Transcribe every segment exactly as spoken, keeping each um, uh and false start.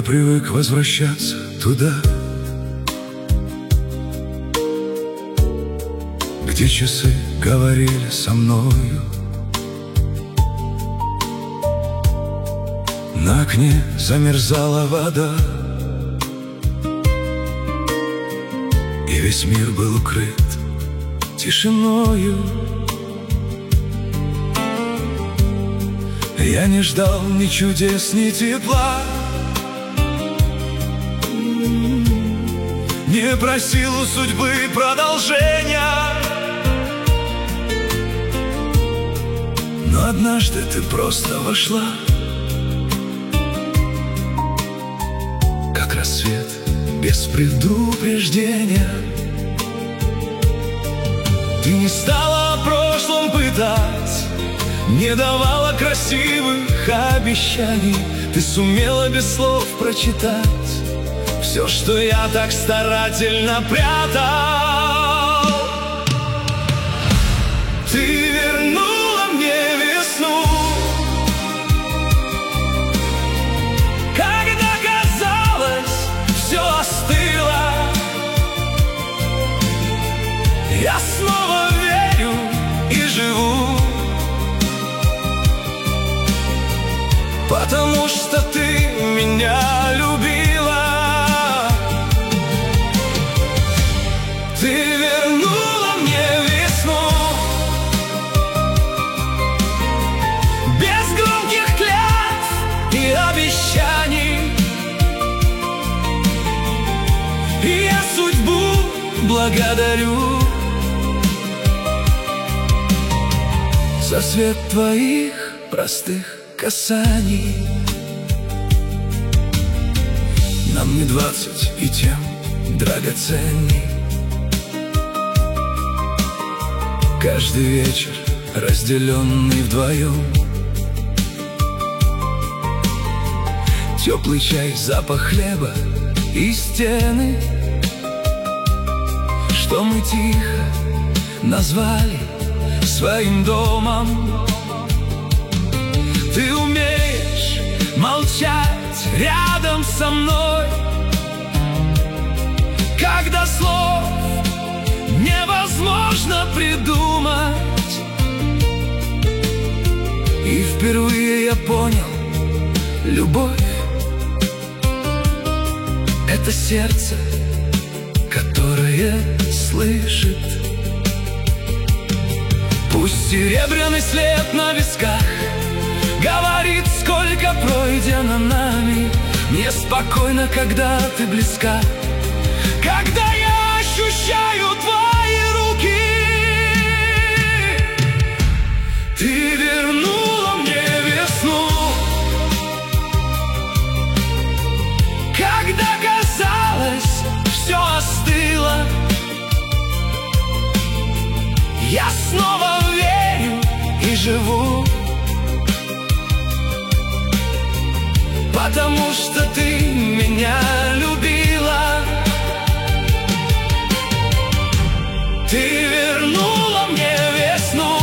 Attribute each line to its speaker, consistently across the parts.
Speaker 1: привык возвращаться туда, где часы говорили со мною. На окне замерзала вода, и весь мир был укрыт тишиною. Я не ждал ни чудес, ни тепла, не просил у судьбы продолжения. Но однажды ты просто вошла, как рассвет без предупреждения. Ты не стала о прошлом пытать, не давала красивых обещаний. Ты сумела без слов прочитать все, что я так старательно прятал. Ты вернула мне весну, когда казалось, все остыло. Я снова верю и живу, потому что ты меня любила. Ты вернула мне весну, без громких клятв и обещаний. И я судьбу благодарю за свет твоих простых касаний. Нам не двадцать, и тем драгоценней каждый вечер, разделенный вдвоем. Теплый чай, запах хлеба и стены, что мы тихо назвали своим домом. Ты умеешь молчать рядом со мной, когда слов невозможно придумать. И впервые я понял, любовь — это сердце, которое слышит. Пусть серебряный след на висках говорит, сколько пройдено нами. Мне спокойно, когда ты близка, когда я ощущаю твои руки. Ты вернула мне весну, когда казалось, все остыло. Я снова верю и живу, потому что ты меня любила. Ты вернула мне весну,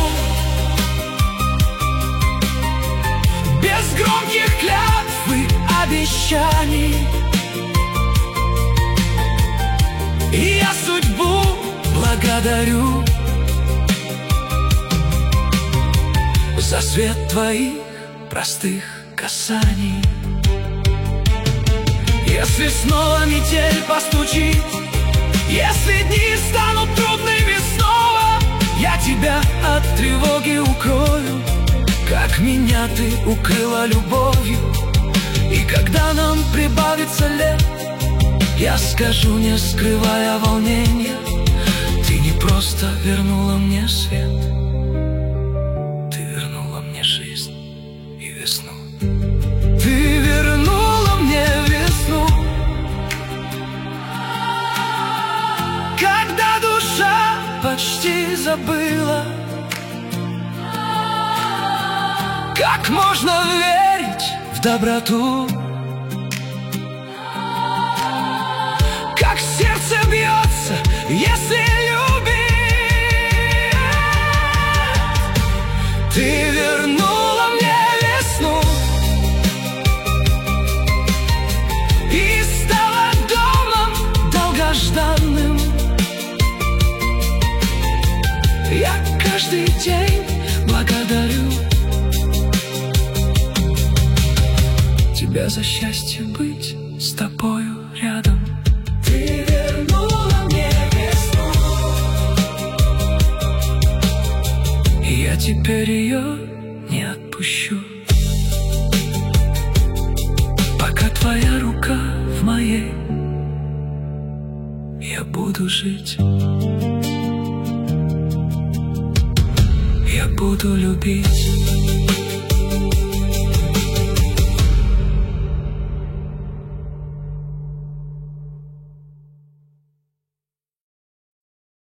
Speaker 1: без громких клятв и обещаний. И я судьбу благодарю за свет твоих простых касаний. Если снова метель постучит, если дни станут трудными снова, я тебя от тревоги укрою, как меня ты укрыла любовью. И когда нам прибавится лет, я скажу, не скрывая волнения: ты не просто вернула мне свет, ты вернула мне жизнь и весну. Ты вернула мне весну, когда душа почти забыла, как можно верить в доброту, как сердце бьется, если любит. Ты вернула мне весну, за счастье быть с тобою рядом. Ты вернула мне весну, и я теперь ее не отпущу, пока твоя рука в моей. Я буду жить, я буду любить.